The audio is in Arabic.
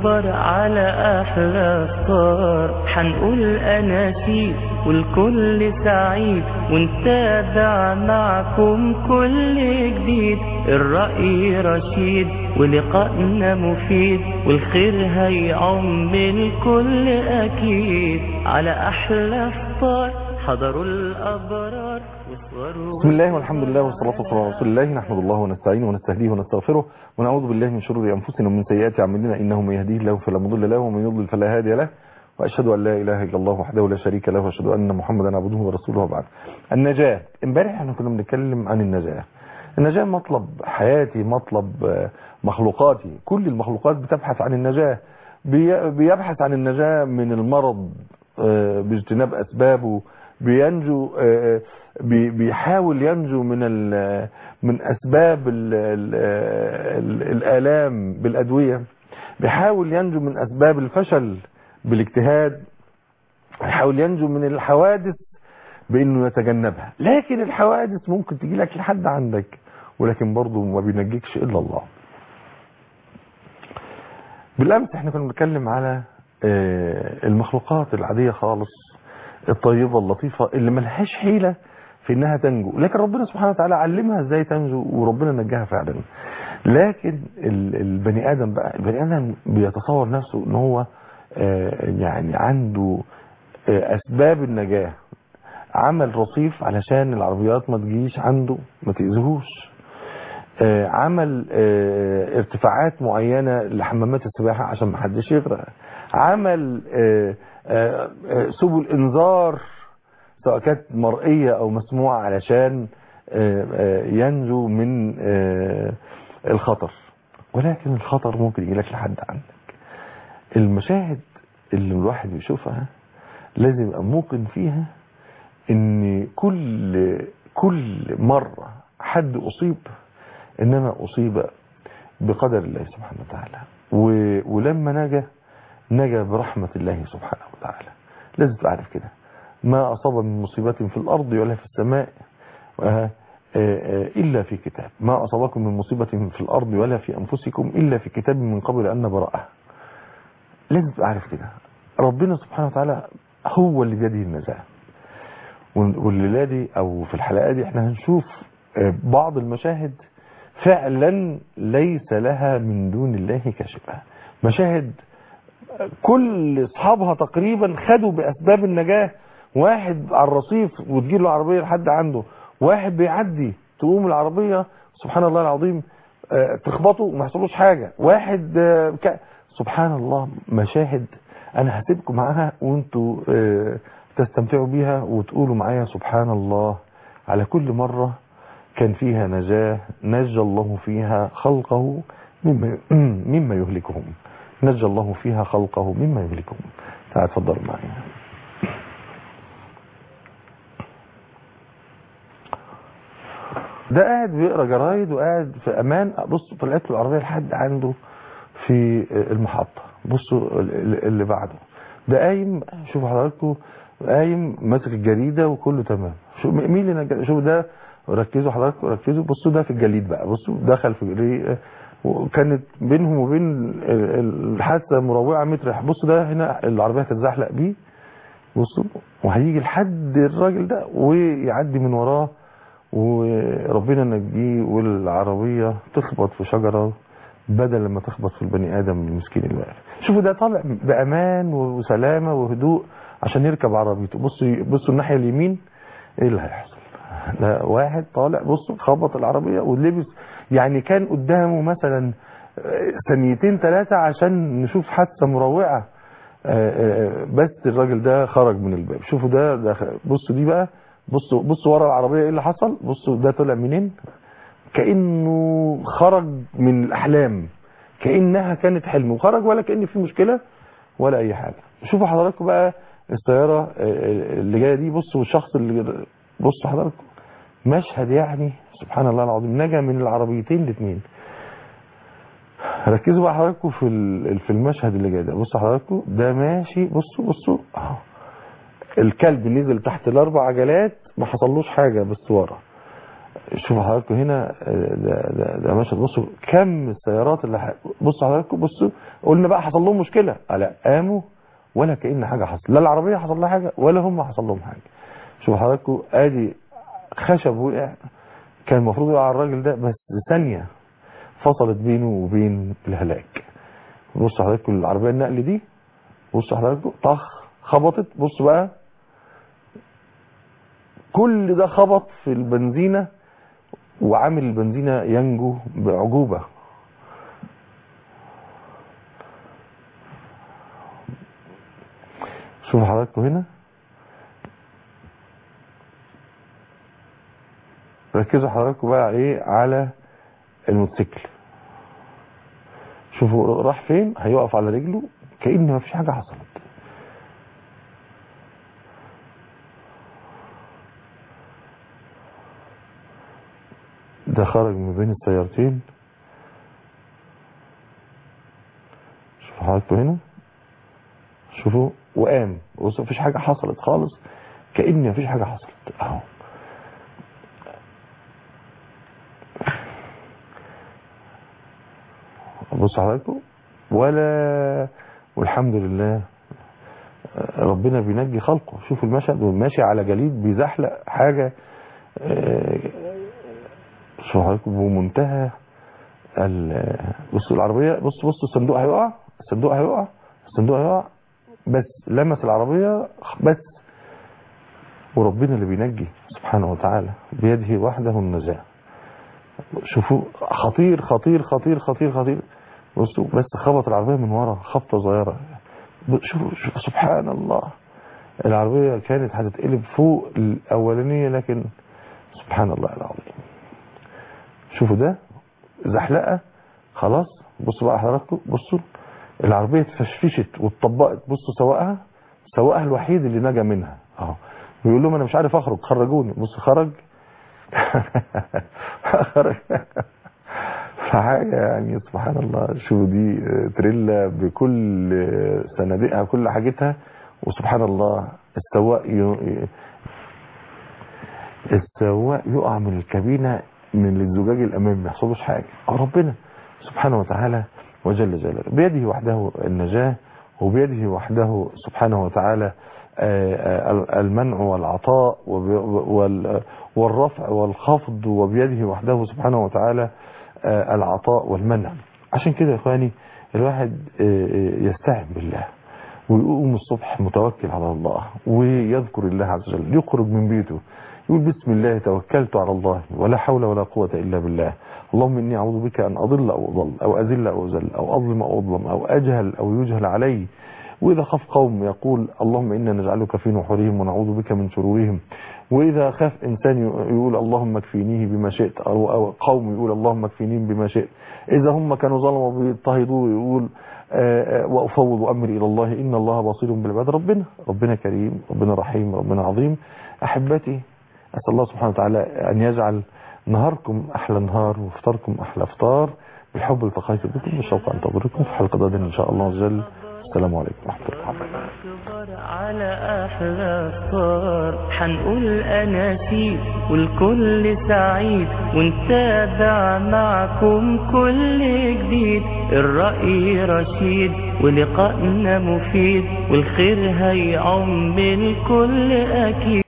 ونسهر على أحلى فطار، حنقول أناشيد والكل سعيد، ونتابع معكم كل جديد. الرأي رشيد ولقائنا مفيد، والخير هيعم الكل أكيد. على أحلى فطار حضروا الأبرار. بسم الله والحمد لله والصلاة والسلام على رسول الله. نحمد الله ونستعينه ونستهديه ونستغفره ونعوذ بالله من شرور أنفسنا ومن سيئات أعمالنا، إنه من يهديه الله فلا مضل له ومن يضلل فلا هادي له، وأشهد أن لا إله إلا الله وحده لا شريك له، وأشهد أن محمدا عبده ورسوله. وبعد. النجاة. امبارح احنا كنا بنتكلم عن النجاة. النجاة مطلب حياتي، مطلب مخلوقاتي. كل المخلوقات بتبحث عن النجاة، بيبحث عن النجاة من المرض باجتناب أسبابه، بينجو، بيحاول ينجو من أسباب الآلام بالأدوية، بيحاول ينجو من أسباب الفشل بالاجتهاد، بيحاول ينجو من الحوادث بأنه يتجنبها. لكن الحوادث ممكن تجي لك لحد عندك، ولكن برضه ما بينجيكش إلا الله. بالأمس احنا كنا بنتكلم على المخلوقات العادية خالص، الطيبة اللطيفة اللي ملهاش حيلة في انها تنجو، لكن ربنا سبحانه وتعالى علمها ازاي تنجو، وربنا نجاها فعلا. لكن البني ادم بقى، البني ادم بيتصور نفسه ان هو يعني عنده اسباب النجاة، عمل رصيف علشان العربيات ما تجيش عنده ما تأذيهوش، عمل ارتفاعات معينة لحمامات السباحة عشان ما حدش يغرق، عمل سبل انذار سواء كانت مرئية او مسموعة علشان ينجو من الخطر. ولكن الخطر ممكن يجيلك لحد عندك. المشاهد اللي الواحد بيشوفها لازم يبقى موقن فيها ان كل مرة حد اصيب انما اصيب بقدر الله سبحانه وتعالى، ولما نجا برحمة الله سبحانه وتعالى. لازم تعرف كده، ما أصاب من مصيبة في الأرض ولا في السماء إلا في كتاب، ما أصابكم من مصيبة في الأرض ولا في أنفسكم إلا في كتاب من قبل أن نبرأها. لازم تعرف كده، ربنا سبحانه وتعالى هو اللي بيده النجاة. والليلة دي أو في الحلقة دي احنا هنشوف بعض المشاهد فعلا ليس لها من دون الله كاشفة. مشاهد كل اصحابها تقريبا خدوا بأسباب النجاة. واحد على الرصيف وتجيله العربية لحد عنده، واحد بيعدي تقوم العربية سبحان الله العظيم تخبطه وما يحصلوش حاجة، واحد سبحان الله. مشاهد انا هسيبكم معاها وانتوا تستمتعوا بيها وتقولوا معايا سبحان الله على كل مرة كان فيها نجاة نجى الله فيها خلقه مما يهلكهم. نجى الله فيها خلقه مما يهلكهم. تعال تفضل معي. ده قاعد بيقرا جرايد وقاعد في امان. بصوا طلعت له العربيه لحد عنده في المحطه. بصوا اللي بعده ده قايم، شوفوا حضراتكم، قايم ماسك الجريده وكله تمام. شوف مين اللي نجا. شوف ده، ركزوا حضراتكم ركزوا. بصوا ده في الجليد بقى، بصوا دخل في وكانت بينهم وبين الحادثه مروعه متر. بصوا ده هنا العربيه هتتزحلق بيه، بصوا، وهيجي لحد الراجل ده ويعدي من وراه وربنا نجيه، والعربيه تخبط في شجره بدل لما تخبط في البني ادم المسكين اللي واقف. شوفوا ده طالع بامان وسلامه وهدوء عشان يركب عربيته. بصوا الناحيه اليمين ايه اللي هيحصل. ده واحد طالع، بصوا خبط العربيه ولبس، يعني كان قدامه مثلا ثانيتين ثلاثه عشان نشوف حادثه مروعه، بس الراجل ده خرج من الباب. شوفوا ده بصوا دي بقى، بصوا ورا العربيه ايه اللي حصل. بصوا ده طلع منين، كانه خرج من الاحلام، كانها كانت حلم وخرج، ولا كان في مشكله ولا اي حاجه. شوفوا حضراتكم بقى السياره اللي جايه دي، بصوا الشخص اللي، بصوا حضراتكم مشهد يعني سبحان الله العظيم، نجا من العربيتين الاثنين. ركزوا بقى حضراتكم في المشهد اللي جاي ده. بصوا حضراتكم ده ماشي، بصوا اهو الكلب نزل تحت الاربع عجلات ما حصلوش حاجه بس ورا. شوفوا حضراتكم هنا ده مشهد. بصوا كم السيارات اللي بصوا حضراتكم، بصوا قلنا بقى حصل لهم مشكله، لا قاموا ولا كأن حاجه حصل، لا العربيه حصل لها حاجه ولا هم حصل لهم حاجه. شوفوا حضراتكم ادي خشب وقع، كان المفروض يقع الراجل ده، بس ثانيه فصلت بينه وبين الهلاك. بصوا حضراتكم العربيه النقل دي، بصوا حضراتكم طخ خبطت. بصوا بقى كل ده خبط في البنزينه، وعامل البنزينه ينجو بعجوبه. شوفوا حضراتكم هنا، ركزوا حضراتكم بقى ايه على الموتوسيكل. شوفوا راح فين، هيقف على رجله كأن ما فيش حاجه حصلت. ده خرج من بين السيارتين. شوفوا حضراتكم هنا، شوفوا وقام، بصوا مفيش حاجه حصلت خالص، كأن مفيش حاجه حصلت اهو. بصوا حضراتكم والحمد لله ربنا بينجي خلقه. شوفوا المشهد، ماشي على جليد بيزحلق حاجه. شوفوا حضراتكم بمنتهى بصوا العربيه، بصوا الصندوق هيقع، الصندوق هيقع بس لمس العربيه بس، وربنا اللي بينجي سبحانه وتعالى، بيده وحده النجاة. شوفوا خطير خطير خطير خطير خطير. بصوا بس خبط العربيه من ورا خبطه صغيره. شوفوا سبحان الله، العربيه كانت هتتقلب فوق الاولانيه، لكن سبحان الله العظيم. شوفوا ده زحلقه خلاص. بصوا بقى حضراتكم، بصوا العربيه اتفشفشت واتطبقت. بصوا سواقها الوحيد اللي نجا منها اهو، بيقول لهم انا مش عارف اخرج، خرجوني. بصوا خرج خرج فحاجه يعني سبحان الله. شو دي تريلا بكل صناديقها كل حاجتها، وسبحان الله السواق يقع من الكابينه من الزجاج الامامي ما يحصلوش حاجه. ربنا سبحانه وتعالى وجل جلاله بيده وحده النجاه، وبيده وحده سبحانه وتعالى المنع والعطاء والرفع والخفض، وبيده وحده سبحانه وتعالى العطاء والمنع. عشان كده يا اخواني الواحد يستعين بالله ويقوم الصبح متوكل على الله ويذكر الله عز وجل، يخرج من بيته يقول بسم الله توكلت على الله ولا حول ولا قوة إلا بالله، اللهم إني أعوذ بك أن أضل أو أضل أو أذل أو أذل أو أظلم أو أظلم أو أجهل أو يجهل علي. وإذا خاف قوم يقول اللهم إنا نجعلك في نحورهم ونعوذ بك من شرورهم. وإذا خاف إنسان يقول اللهم اكفينيه بما شئت، أو قوم يقول اللهم اكفينيهم بما شئت. إذا هم كانوا ظلموا بيضطهدوه يقول وأفوض أمري إلى الله إن الله بصير بالعباد. ربنا كريم، ربنا رحيم، ربنا عظيم. أحبتي أسأل الله سبحانه وتعالى أن يجعل نهاركم أحلى نهار وفطاركم أحلى فطار. بالحب التقيت بكم والشوق أنتظركم في حلقة غدا إن شاء الله عز وجل. السلام عليكم ورحمة الله وبركاته. على أحلى فطار حنقول أناشيد والكل سعيد، ونتابع معكم كل جديد. الرأي رشيد ولقائنا مفيد، والخير هيعم الكل أكيد.